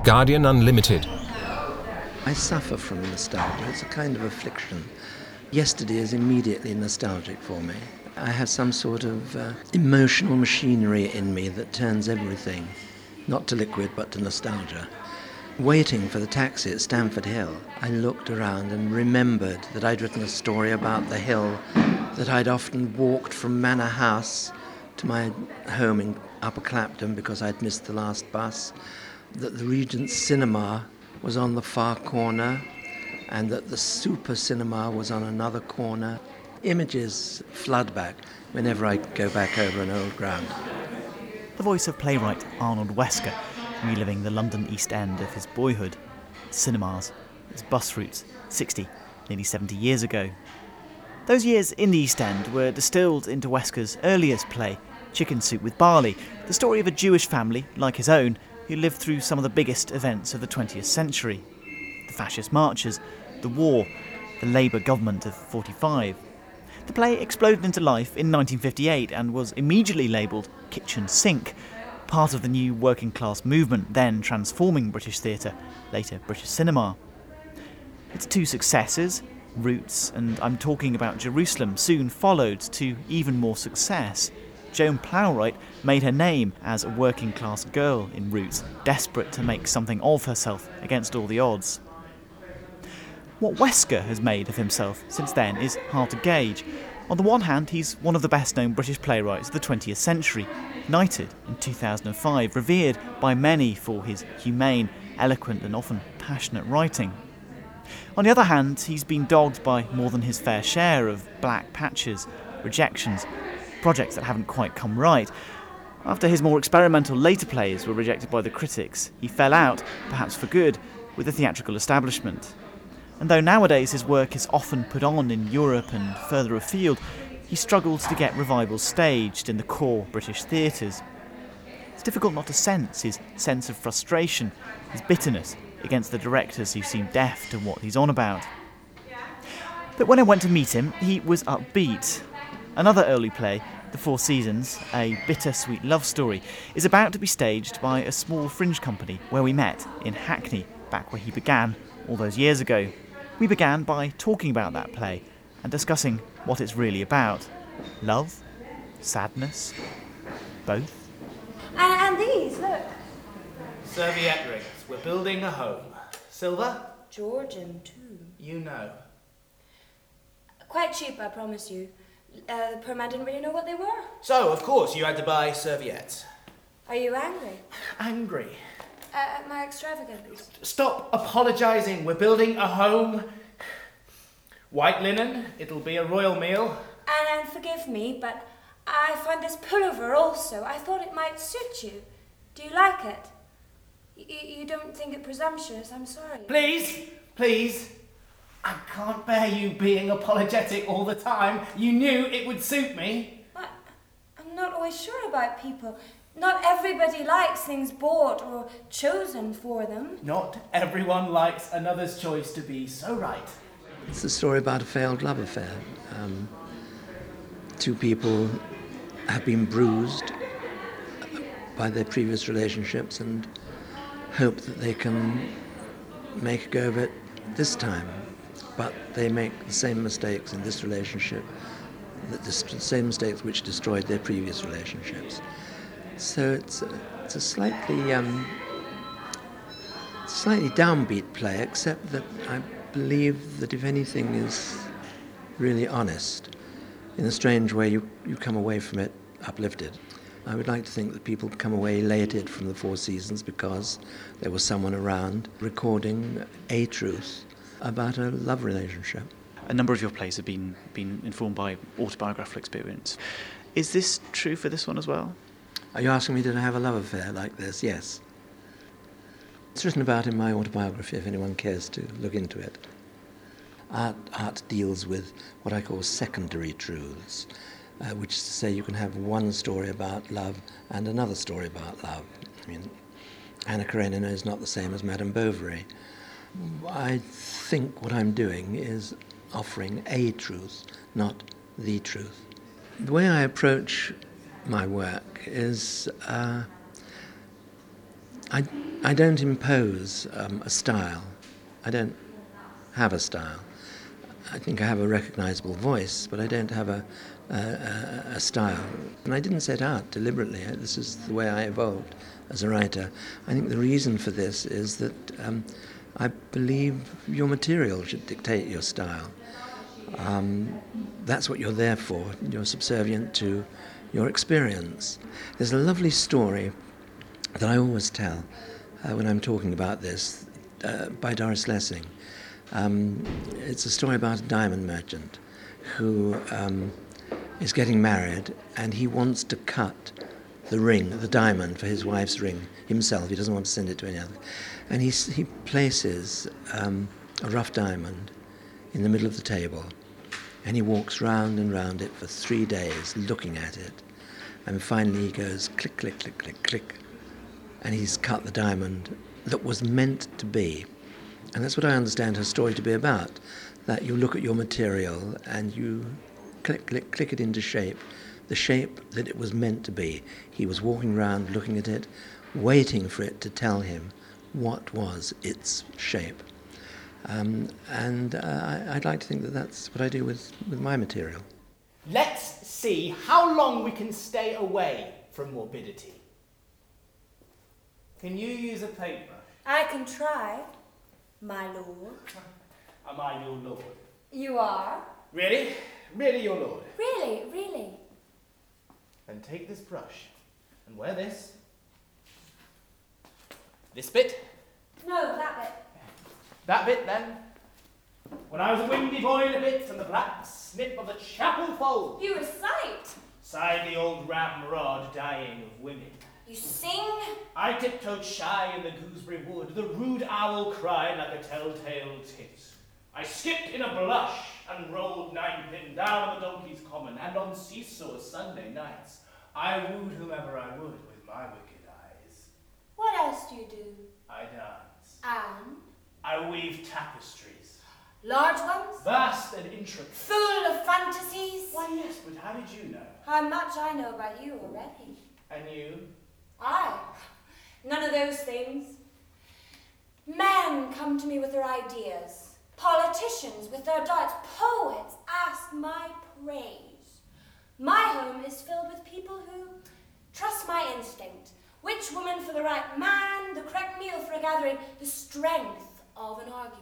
Guardian Unlimited. I suffer from nostalgia. It's a kind of affliction. Yesterday is immediately nostalgic for me. I have some sort of emotional machinery in me that turns everything, not to liquid, but to nostalgia. Waiting for the taxi at Stamford Hill, I looked around and remembered that I'd written a story about the hill, that I'd often walked from Manor House to my home in Upper Clapton because I'd missed the last bus, that the Regent Cinema was on the far corner, and that the Super Cinema was on another corner. Images flood back whenever I go back over an old ground. The voice of playwright Arnold Wesker, reliving the London East End of his boyhood, its cinemas, its bus routes, 60, nearly 70 years ago. Those years in the East End were distilled into Wesker's earliest play, Chicken Soup with Barley, the story of a Jewish family, like his own, who lived through some of the biggest events of the 20th century. The fascist marches, the war, the Labour government of 45. The play exploded into life in 1958 and was immediately labelled kitchen sink, part of the new working class movement then transforming British theatre, later British cinema. Its two successors, Roots and I'm Talking About Jerusalem, soon followed to even more success. Joan Plowright made her name as a working class girl in Roots, desperate to make something of herself against all the odds. What Wesker has made of himself since then is hard to gauge. On the one hand, he's one of the best-known British playwrights of the 20th century, knighted in 2005, revered by many for his humane, eloquent and often passionate writing. On the other hand, he's been dogged by more than his fair share of black patches, rejections, projects that haven't quite come right. After his more experimental later plays were rejected by the critics, he fell out, perhaps for good, with the theatrical establishment. And though nowadays his work is often put on in Europe and further afield, he struggles to get revivals staged in the core British theatres. It's difficult not to sense his sense of frustration, his bitterness against the directors who seem deaf to what he's on about. But when I went to meet him, he was upbeat. Another early play, The Four Seasons, a bittersweet love story, is about to be staged by a small fringe company where we met in Hackney, back where he began all those years ago. We began by talking about that play and discussing what it's really about. Love? Sadness? Both? And these, look. Serviette rings. We're building a home. Silver? Georgian, too. You know. Quite cheap, I promise you. The poor man didn't really know what they were. So, of course, you had to buy serviettes. Are you angry? Angry? At my extravagance? Stop apologising. We're building a home. White linen. It'll be a royal meal. And forgive me, but I find this pullover also. I thought it might suit you. Do you like it? You don't think it presumptuous? I'm sorry. Please, please. I can't bear you being apologetic all the time. You knew it would suit me. But I'm not always sure about people. Not everybody likes things bought or chosen for them. Not everyone likes another's choice to be so right. It's a story about a failed love affair. Two people have been bruised by their previous relationships and hope that they can make a go of it this time. But they make the same mistakes in this relationship, the same mistakes which destroyed their previous relationships. So it's a slightly downbeat play, except that I believe that if anything is really honest, in a strange way you come away from it uplifted. I would like to think that people come away elated from the Four Seasons because there was someone around recording a truth about a love relationship. A number of your plays have been informed by autobiographical experience. Is this true for this one as well? Are you asking me did I have a love affair like this? Yes. It's written about in my autobiography if anyone cares to look into it. Art deals with what I call secondary truths, which is to say you can have one story about love and another story about love. I mean, Anna Karenina is not the same as Madame Bovary. I think what I'm doing is offering a truth, not the truth. The way I approach my work is I I don't impose a style. I don't have a style. I think I have a recognisable voice, but I don't have a style. And I didn't set out deliberately. This is the way I evolved as a writer. I think the reason for this is that I believe your material should dictate your style. That's what you're there for. You're subservient to your experience. There's a lovely story that I always tell when I'm talking about this by Doris Lessing. It's a story about a diamond merchant who is getting married, and he wants to cut the ring, the diamond, for his wife's ring himself. He doesn't want to send it to any other. And he places a rough diamond in the middle of the table, and he walks round and round it for 3 days looking at it. And finally he goes click, click, click, click, click, and he's cut the diamond that was meant to be. And that's what I understand her story to be about, that you look at your material and you click, click, click it into shape, the shape that it was meant to be. He was walking around looking at it, waiting for it to tell him what was its shape. I'd like to think that that's what I do with my material. Let's see how long we can stay away from morbidity. Can you use a paintbrush? I can try, my lord. Am I your lord? You are? Really? Really your lord? Really, really. Then take this brush and wear this. This bit. No, that bit. That bit then. When I was a windy boy in a bit from the black snip of the chapel fold. You recite. Sighed the old ramrod dying of women. You sing. I tiptoed shy in the gooseberry wood. The rude owl cried like a telltale tit. I skipped in a blush and rolled 9-pin down the donkey's common, and on seesaw Sunday nights I wooed whomever I would with my wicked eyes. What else do you do? I dance. And? I weave tapestries. Large ones? Vast and intricate. Full of fantasies? Why yes, but how did you know? How much I know about you already. And you? I? None of those things. Men come to me with their ideas. Politicians with their doubts. Poets ask my praise. My home is filled with people who trust my instinct. Which woman for the right man, the correct meal for a gathering, the strength of an argument.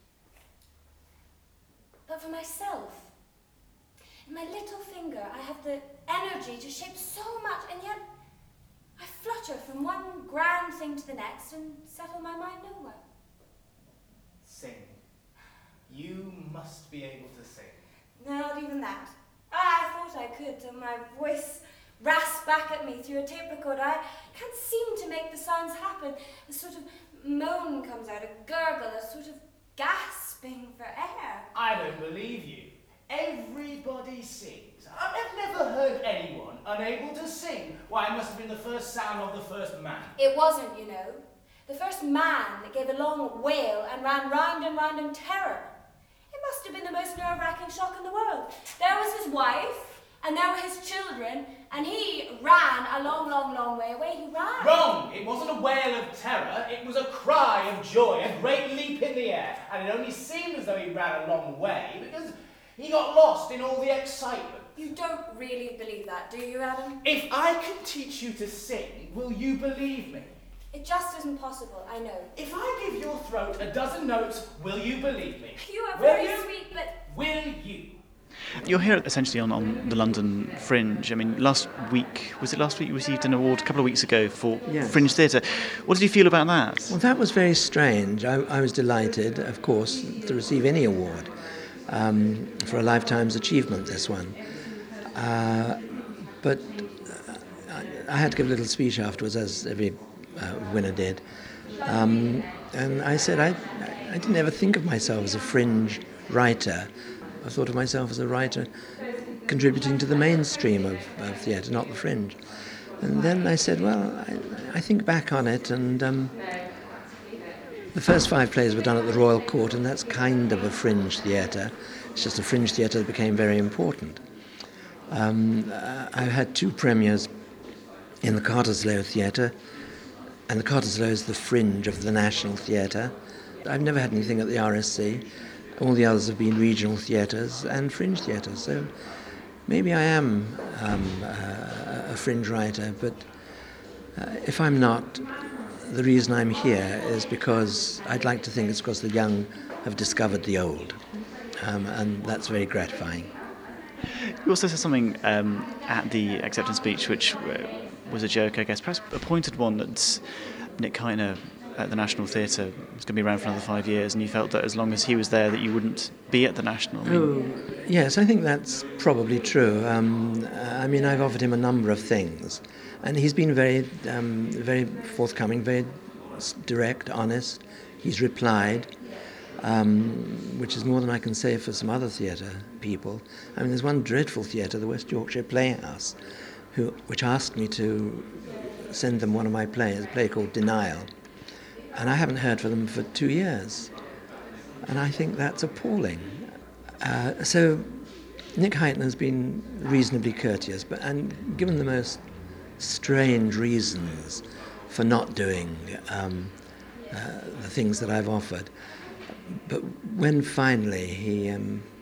But for myself, in my little finger, I have the energy to shape so much, and yet I flutter from one grand thing to the next and settle my mind nowhere. Sing. You must be able to sing. Not even that. I thought I could till my voice rasped back at me through a tape recorder. I can't seem to make the sounds happen. A sort of moan comes out, a gurgle, a sort of gasping for air. I don't believe you. Everybody sings. I've never heard anyone unable to sing. Why, it must have been the first sound of the first man. It wasn't, you know. The first man that gave a long wail and ran round and round in terror. It must have been the most nerve-wracking shock in the world. There was his wife, and there were his children, and he ran a long, long, long way away. He ran. Wrong! It wasn't a wail of terror, it was a cry of joy, a great leap in the air, and it only seemed as though he ran a long way because he got lost in all the excitement. You don't really believe that, do you, Adam? If I can teach you to sing, will you believe me? It just isn't possible, I know. If I give your throat a dozen notes, will you believe me? You are Will very you? sweet, but... Will you? You're here essentially on the London Fringe. I mean, last week you received an award a couple of weeks ago for Yes. Fringe Theatre. What did you feel about that? Well, that was very strange. I was delighted, of course, to receive any award for a lifetime's achievement, this one. But I had to give a little speech afterwards, as every winner did. And I said I didn't ever think of myself as a fringe writer. I thought of myself as a writer contributing to the mainstream of theatre, not the fringe. And then I said, well, I think back on it, and the first 5 plays were done at the Royal Court, and that's kind of a fringe theatre. It's just a fringe theatre that became very important. I had 2 premieres in the Cartersloe Theatre, And the Cottesloe is the fringe of the National Theatre. I've never had anything at the RSC. All the others have been regional theatres and fringe theatres. So maybe I am a fringe writer, but if I'm not, the reason I'm here is because I'd like to think it's because the young have discovered the old. And that's very gratifying. You also said something at the acceptance speech which was a joke, I guess, perhaps a pointed one, that Nick Hytner at the National Theatre was going to be around for another 5 years, and you felt that as long as he was there that you wouldn't be at the National. Yes, I think that's probably true. I've offered him a number of things, and he's been very forthcoming, very direct, honest. He's replied, which is more than I can say for some other theatre people. There's one dreadful theatre, the West Yorkshire Playhouse, which asked me to send them one of my plays, a play called Denial. And I haven't heard from them for 2 years. And I think that's appalling. So Nick Hytner has been reasonably courteous, and given the most strange reasons for not doing the things that I've offered. But when finally he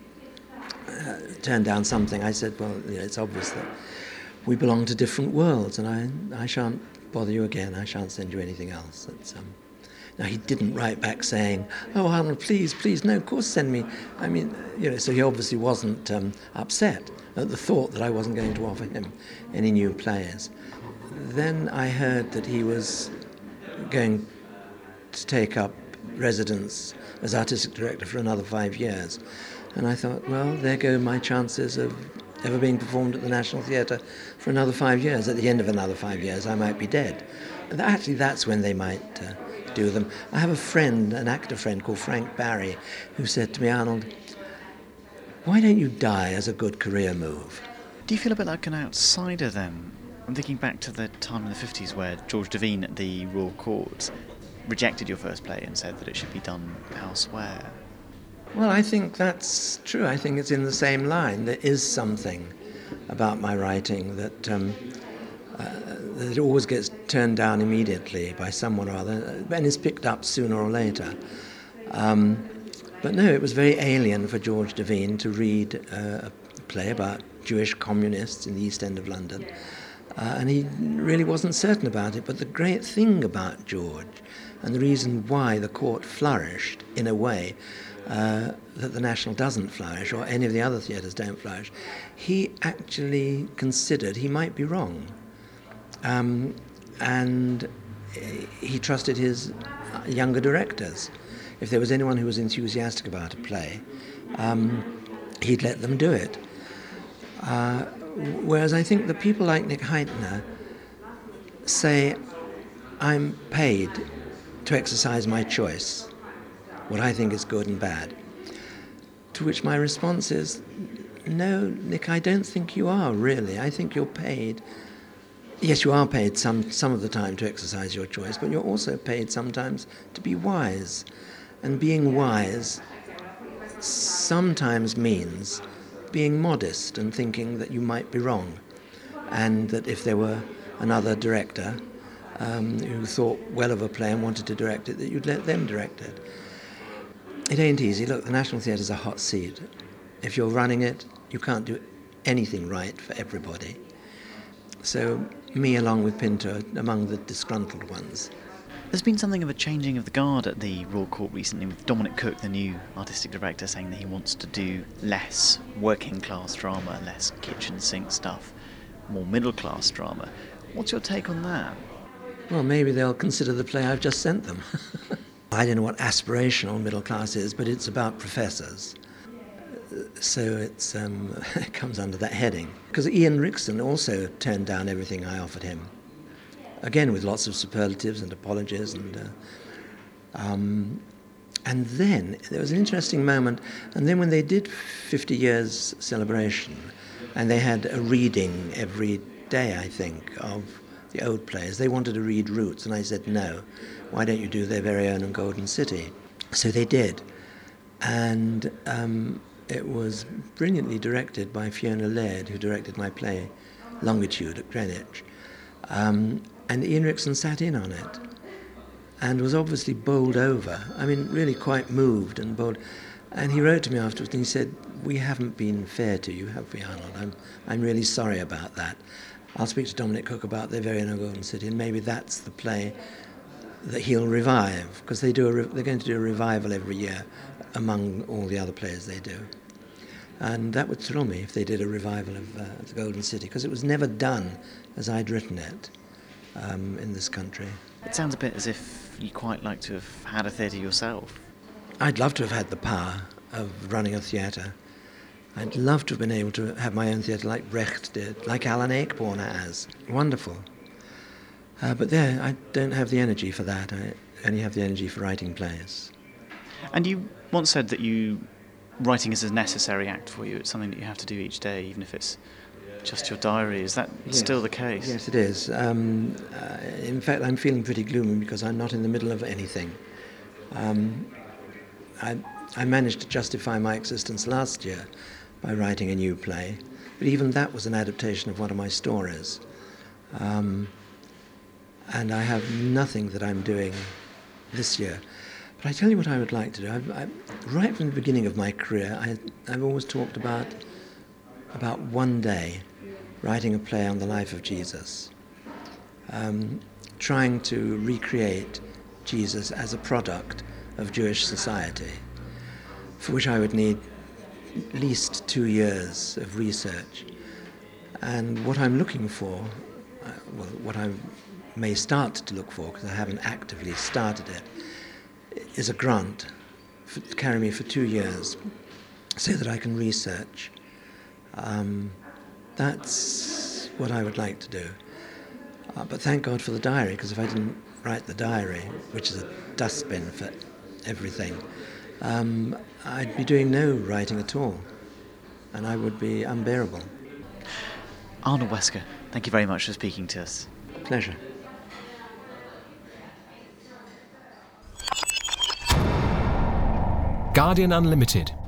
turned down something, I said, well, it's obvious that we belong to different worlds, and I shan't bother you again. I shan't send you anything else. Now, he didn't write back saying, oh, Arnold, please, no, of course send me. So he obviously wasn't upset at the thought that I wasn't going to offer him any new plays. Then I heard that he was going to take up residence as artistic director for another 5 years. And I thought, well, there go my chances of ever being performed at the National Theatre for another 5 years. At the end of another 5 years, I might be dead. And actually, that's when they might do them. I have a friend, an actor friend called Frank Barry, who said to me, Arnold, why don't you die as a good career move? Do you feel a bit like an outsider then? I'm thinking back to the time in the 50s where George Devine at the Royal Court rejected your first play and said that it should be done elsewhere. Well, I think that's true. I think it's in the same line. There is something about my writing that it always gets turned down immediately by someone or other, and is picked up sooner or later. But no, it was very alien for George Devine to read a play about Jewish communists in the East End of London, and he really wasn't certain about it. But the great thing about George, and the reason why the court flourished in a way that the National doesn't flourish, or any of the other theatres don't flourish, he actually considered he might be wrong. And he trusted his younger directors. If there was anyone who was enthusiastic about a play, he'd let them do it. Whereas I think that people like Nick Hytner say, I'm paid to exercise my choice, what I think is good and bad. To which my response is, no, Nick, I don't think you are, really. I think you're paid. Yes, you are paid some of the time to exercise your choice, but you're also paid sometimes to be wise. And being wise sometimes means being modest and thinking that you might be wrong, and that if there were another director who thought well of a play and wanted to direct it, that you'd let them direct it. It ain't easy. Look, the National Theatre's a hot seat. If you're running it, you can't do anything right for everybody. So me, along with Pinto, are among the disgruntled ones. There's been something of a changing of the guard at the Royal Court recently, with Dominic Cook, the new artistic director, saying that he wants to do less working-class drama, less kitchen sink stuff, more middle-class drama. What's your take on that? Well, maybe they'll consider the play I've just sent them. I don't know what aspirational middle class is, but it's about professors. So it's it comes under that heading. Because Ian Rickson also turned down everything I offered him. Again, with lots of superlatives and apologies. And then there was an interesting moment. And then when they did 50 years celebration, and they had a reading every day, I think, of the old plays, they wanted to read Roots. And I said, no, why don't you do their very own Golden City? So they did. And it was brilliantly directed by Fiona Laird, who directed my play Longitude at Greenwich. And Ian Rickson sat in on it. and was obviously bowled over. I mean, really quite moved and bowled. And he wrote to me afterwards and he said, "We haven't been fair to you, have we, Arnold? I'm really sorry about that. I'll speak to Dominic Cook about They're Very Young Golden City, and maybe that's the play that he'll revive, because they're going to do a revival every year among all the other plays they do. And that would thrill me if they did a revival of The Golden City, because it was never done as I'd written it in this country. It sounds a bit as if you quite like to have had a theatre yourself. I'd love to have had the power of running a theatre. I'd love to have been able to have my own theatre like Brecht did, like Alan Ayckbourn has. Wonderful. But there, I don't have the energy for that. I only have the energy for writing plays. And you once said that writing is a necessary act for you. It's something that you have to do each day, even if it's just your diary. Is that still the case? Yes, it is. In fact, I'm feeling pretty gloomy because I'm not in the middle of anything. I managed to justify my existence last year by writing a new play, but even that was an adaptation of one of my stories. And I have nothing that I'm doing this year. But I tell you what I would like to do. Right from the beginning of my career, I've always talked about one day writing a play on the life of Jesus, trying to recreate Jesus as a product of Jewish society, for which I would need at least 2 years of research. And what I'm looking for, what I may start to look for, because I haven't actively started it, is a grant to carry me for 2 years so that I can research. That's what I would like to do. But thank God for the diary, because if I didn't write the diary, which is a dustbin for everything, I'd be doing no writing at all, and I would be unbearable. Arnold Wesker, thank you very much for speaking to us. Pleasure. Guardian Unlimited,